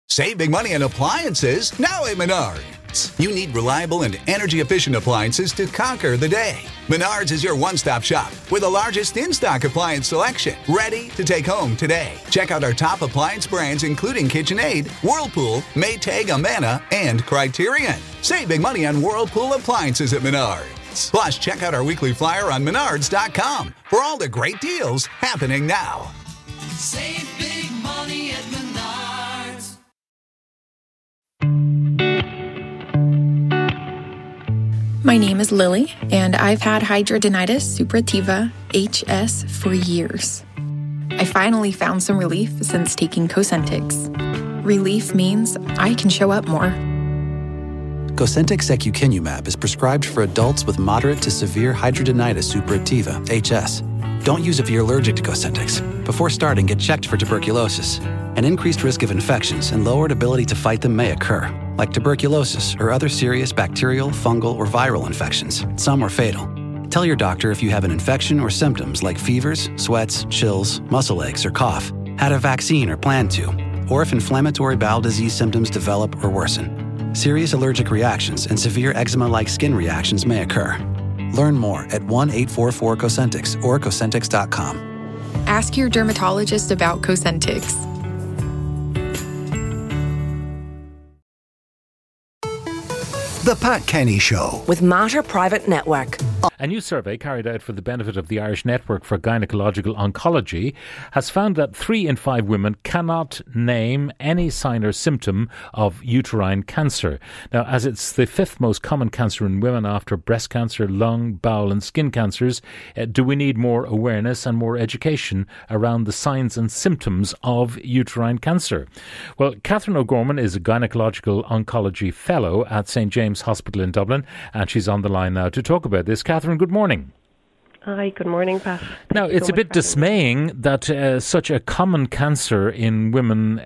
Save big money on appliances now at Menards. You need reliable and energy-efficient appliances to conquer the day. Menards is your one-stop shop with the largest in-stock appliance selection, ready to take home today. Check out our top appliance brands including KitchenAid, Whirlpool, Maytag, Amana, and Criterion. Save big money on Whirlpool appliances at Menards. Plus, check out our weekly flyer on Menards.com for all the great deals happening now. Save big money at Menards. My name is Lily, and I've had hidradenitis suppurativa, HS, for years. I finally found some relief since taking Cosentyx. Relief means I can show up more. Cosentyx secukinumab is prescribed for adults with moderate to severe hidradenitis suppurativa, HS. Don't use if you're allergic to Cosentyx. Before starting, get checked for tuberculosis. An increased risk of infections and lowered ability to fight them may occur, like tuberculosis or other serious bacterial, fungal, or viral infections. Some are fatal. Tell your doctor if you have an infection or symptoms like fevers, sweats, chills, muscle aches, or cough, had a vaccine or plan to, or if inflammatory bowel disease symptoms develop or worsen. Serious allergic reactions and severe eczema-like skin reactions may occur. Learn more at 1-844-COSENTYX or Cosentyx.com. Ask your dermatologist about Cosentyx. The Pat Kenny Show with Mater Private Network. A new survey carried out for the benefit of the Irish Network for Gynecological Oncology has found that 3 in 5 women cannot name any sign or symptom of uterine cancer. Now, as it's the 5th most common cancer in women after breast cancer, lung, bowel and skin cancers, do we need more awareness and more education around the signs and symptoms of uterine cancer? Well, Catherine O'Gorman is a Gynecological Oncology Fellow at St James Hospital in Dublin, and she's on the line now to talk about this. Catherine, good morning. Hi, good morning, Pat. Now, it's a bit dismaying that such a common cancer in women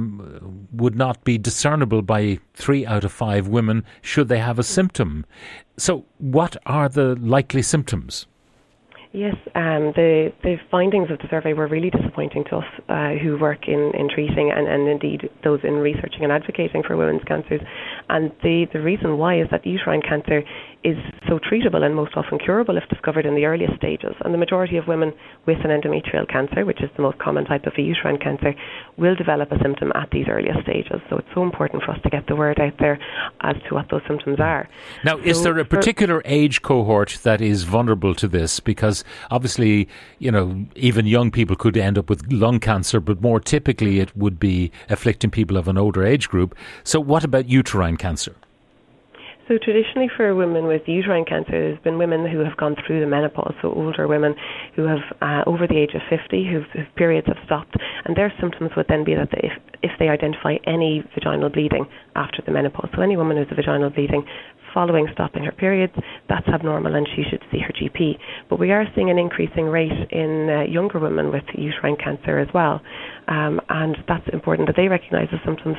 would not be discernible by 3 out of 5 women should they have a symptom. So what are the likely symptoms? Yes, the findings of the survey were really disappointing to us who work in treating and indeed those in researching and advocating for women's cancers. And the reason why is that uterine cancer is so treatable and most often curable if discovered in the earliest stages. And the majority of women with an endometrial cancer, which is the most common type of a uterine cancer, will develop a symptom at these earliest stages. So it's so important for us to get the word out there as to what those symptoms are. Now, is there a particular age cohort that is vulnerable to this? Because obviously, you know, even young people could end up with lung cancer, but more typically it would be afflicting people of an older age group. So what about uterine cancer? So traditionally for women with uterine cancer, there's been women who have gone through the menopause, so older women who have over the age of 50, whose periods have stopped, and their symptoms would then be that if they identify any vaginal bleeding after the menopause, so any woman who has a vaginal bleeding following stopping her periods, that's abnormal and she should see her GP. But we are seeing an increasing rate in younger women with uterine cancer as well, and that's important that they recognise the symptoms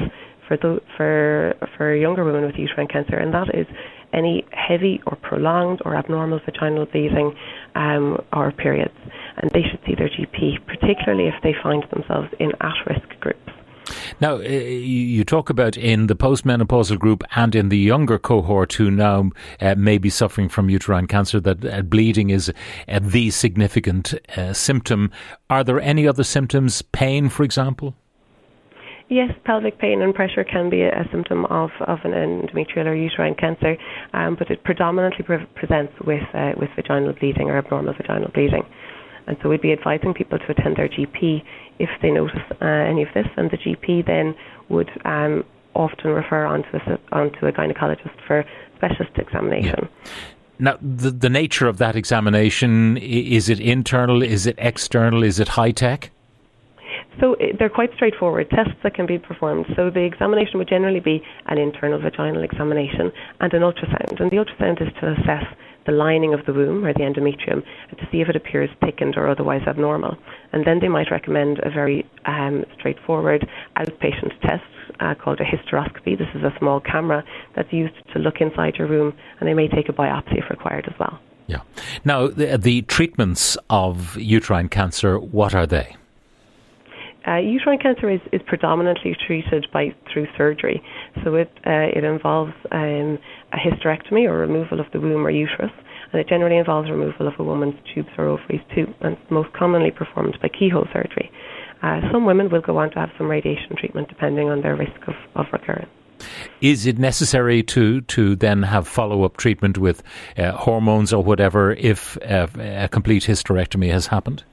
for younger women with uterine cancer, and that is any heavy or prolonged or abnormal vaginal bleeding or periods, and they should see their GP, particularly if they find themselves in at-risk groups. Now, you talk about in the postmenopausal group and in the younger cohort who now may be suffering from uterine cancer that bleeding is the significant symptom. Are there any other symptoms, pain, for example? Yes, pelvic pain and pressure can be a symptom of an endometrial or uterine cancer, but it predominantly presents with vaginal bleeding or abnormal vaginal bleeding. And so we'd be advising people to attend their GP if they notice any of this, and the GP then would often refer onto a gynecologist for specialist examination. Yeah. Now, the nature of that examination, is it internal, is it external, is it high-tech? So they're quite straightforward tests that can be performed. So the examination would generally be an internal vaginal examination and an ultrasound. And the ultrasound is to assess the lining of the womb or the endometrium to see if it appears thickened or otherwise abnormal. And then they might recommend a very straightforward outpatient test called a hysteroscopy. This is a small camera that's used to look inside your womb, and they may take a biopsy if required as well. Yeah. Now, the treatments of uterine cancer, what are they? Uterine cancer is predominantly treated through surgery. So it involves a hysterectomy or removal of the womb or uterus, and it generally involves removal of a woman's tubes or ovaries too, and most commonly performed by keyhole surgery. Some women will go on to have some radiation treatment depending on their risk of recurrence. Is it necessary to then have follow-up treatment with hormones or whatever if a complete hysterectomy has happened?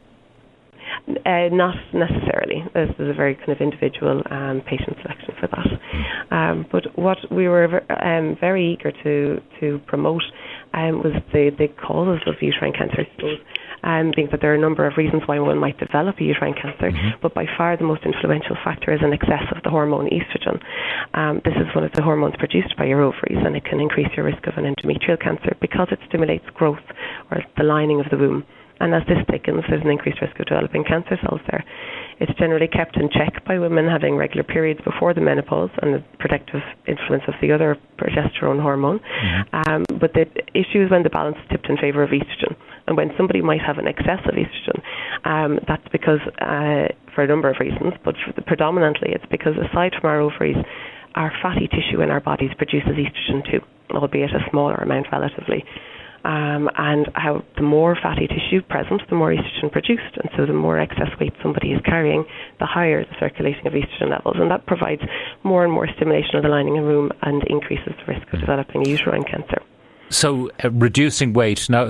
Not necessarily. This is a very kind of individual patient selection for that. But what we were very eager to promote was the causes of uterine cancer. Being that there are a number of reasons why one might develop a uterine cancer, but by far the most influential factor is an excess of the hormone estrogen. This is one of the hormones produced by your ovaries, and it can increase your risk of an endometrial cancer because it stimulates growth or the lining of the womb. And as this thickens, there's an increased risk of developing cancer cells there. It's generally kept in check by women having regular periods before the menopause and the protective influence of the other progesterone hormone. But the issue is when the balance is tipped in favour of estrogen. And when somebody might have an excess of estrogen, that's because, for a number of reasons, but predominantly it's because aside from our ovaries, our fatty tissue in our bodies produces estrogen too, albeit a smaller amount relatively. And how the more fatty tissue present, the more estrogen produced, and so the more excess weight somebody is carrying, the higher the circulating of estrogen levels, and that provides more and more stimulation of the lining and womb and increases the risk of developing uterine cancer. So reducing weight, now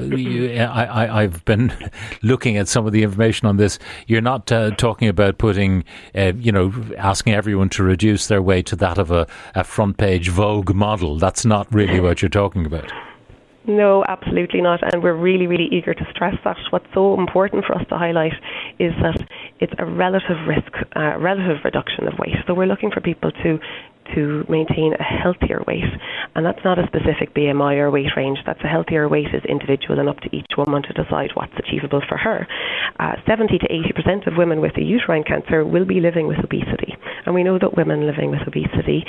I've been looking at some of the information on this. You're not talking about putting, asking everyone to reduce their weight to that of a front page Vogue model. That's not really what you're talking about. No, absolutely not. And we're really, really eager to stress that. What's so important for us to highlight is that it's a relative risk, relative reduction of weight. So we're looking for people to maintain a healthier weight. And that's not a specific BMI or weight range. That's a healthier weight is individual and up to each woman to decide what's achievable for her. 70 to 80% of women with a uterine cancer will be living with obesity. And we know that women living with obesity,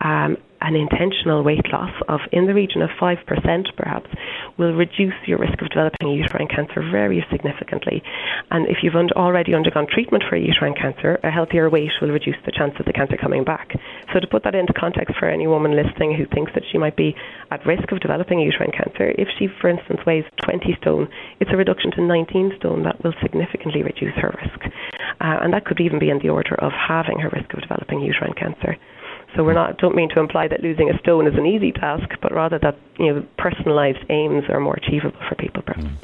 an intentional weight loss of in the region of 5% perhaps will reduce your risk of developing a uterine cancer very significantly. And if you've already undergone treatment for a uterine cancer, a healthier weight will reduce the chance of the cancer coming back. So to put that into context for any woman listening who thinks that she might be at risk of developing a uterine cancer, if she, for instance, weighs 20 stone, it's a reduction to 19 stone that will significantly reduce her risk. And that could even be in the order of halving her risk of developing uterine cancer. So don't mean to imply that losing a stone is an easy task, but rather that personalised aims are more achievable for people.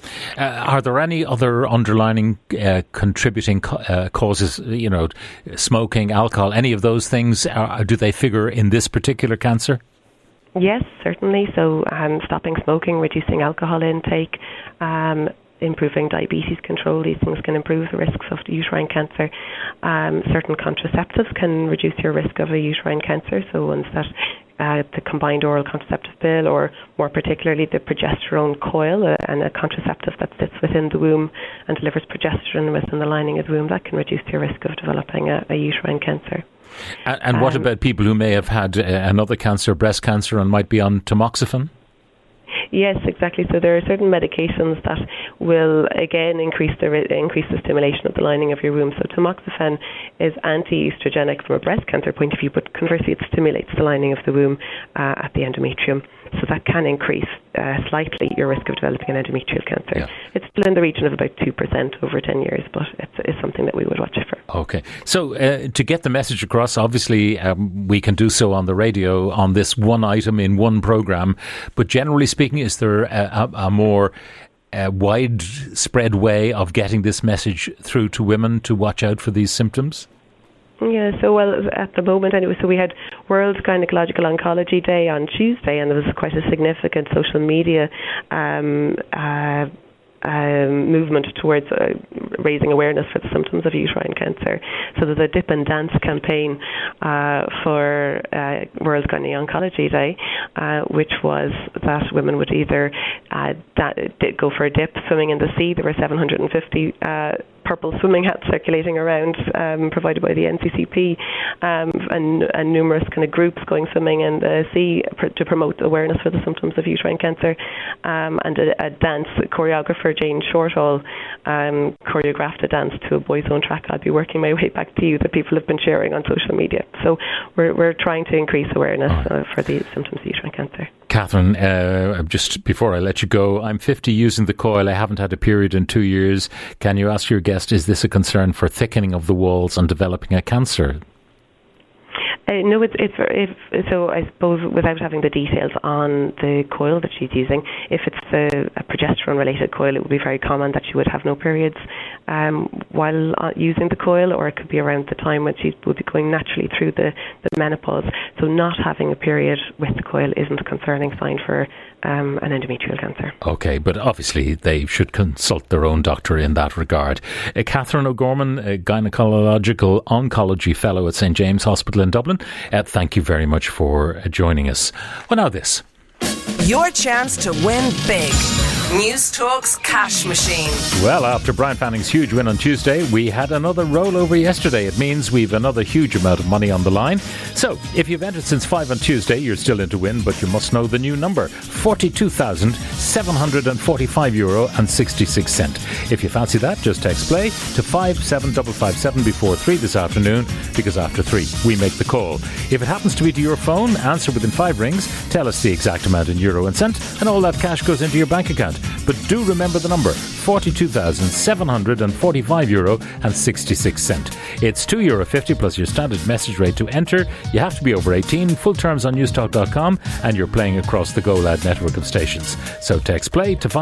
Are there any other underlying contributing causes? Smoking, alcohol, any of those things? Do they figure in this particular cancer? Yes, certainly. So stopping smoking, reducing alcohol intake, improving diabetes control, these things can improve the risks of uterine cancer. Certain contraceptives can reduce your risk of a uterine cancer, so ones that the combined oral contraceptive pill, or more particularly the progesterone coil, and a contraceptive that sits within the womb and delivers progesterone within the lining of the womb, that can reduce your risk of developing a uterine cancer. And what about people who may have had another cancer, breast cancer, and might be on tamoxifen? Yes, exactly. So there are certain medications that will again increase the stimulation of the lining of your womb. So tamoxifen is anti-estrogenic from a breast cancer point of view, but conversely it stimulates the lining of the womb at the endometrium. So that can increase slightly your risk of developing an endometrial cancer. Yeah. It's still in the region of about 2% over 10 years, but it's something that we would watch for. Okay. So to get the message across, obviously we can do so on the radio on this one item in one programme, but generally speaking, is there a more widespread way of getting this message through to women to watch out for these symptoms? Yeah, so at the moment anyway, so we had World Gynecological Oncology Day on Tuesday, and there was quite a significant social media movement towards raising awareness for the symptoms of uterine cancer. So there's a Dip and Dance campaign for World Gynae Oncology Day, which was that women would either go for a dip swimming in the sea. There were 750 purple swimming hats circulating around, provided by the NCCP, and numerous kind of groups going swimming in the sea to promote awareness for the symptoms of uterine cancer, and a dance choreographer, Jane Shortall, choreographed a dance to a Boys Own track, I'll Be Working My Way Back to You, that people have been sharing on social media. So we're trying to increase awareness for the symptoms of uterine cancer. Catherine, just before I let you go, I'm 50 using the coil. I haven't had a period in 2 years. Can you ask your guest, is this a concern for thickening of the walls and developing a cancer? No, so I suppose without having the details on the coil that she's using, if it's a progesterone-related coil, it would be very common that she would have no periods while using the coil, or it could be around the time when she would be going naturally through the menopause. So not having a period with the coil isn't a concerning sign for an endometrial cancer. Okay, but obviously they should consult their own doctor in that regard. Catherine O'Gorman, a gynecological oncology fellow at St James Hospital in Dublin, thank you very much for joining us. Well, now this. Your chance to win big. News Talk's cash machine. Well, after Brian Fanning's huge win on Tuesday, we had another rollover yesterday. It means we've another huge amount of money on the line. So, if you've entered since 5 on Tuesday, you're still in to win, but you must know the new number, €42,745.66. If you fancy that, just text play to 57557 before 3 this afternoon, because after 3, we make the call. If it happens to be to your phone, answer within 5 rings, tell us the exact amount in euro and cent, and all that cash goes into your bank account. But do remember the number, €42,745.66. It's €2.50 plus your standard message rate to enter. You have to be over 18, full terms on newstalk.com, and you're playing across the GoLad network of stations. So text play to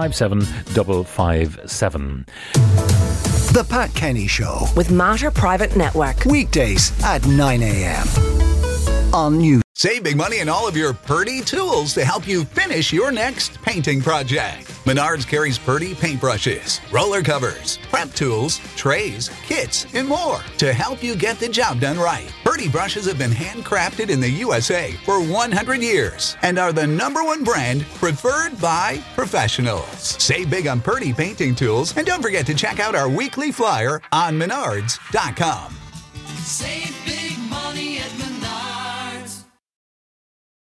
57557. The Pat Kenny Show with Mater Private Network. Weekdays at 9 a.m. on News. Save big money on all of your Purdy tools to help you finish your next painting project. Menards carries Purdy paintbrushes, roller covers, prep tools, trays, kits, and more to help you get the job done right. Purdy brushes have been handcrafted in the USA for 100 years and are the #1 brand preferred by professionals. Save big on Purdy painting tools, and don't forget to check out our weekly flyer on Menards.com. Save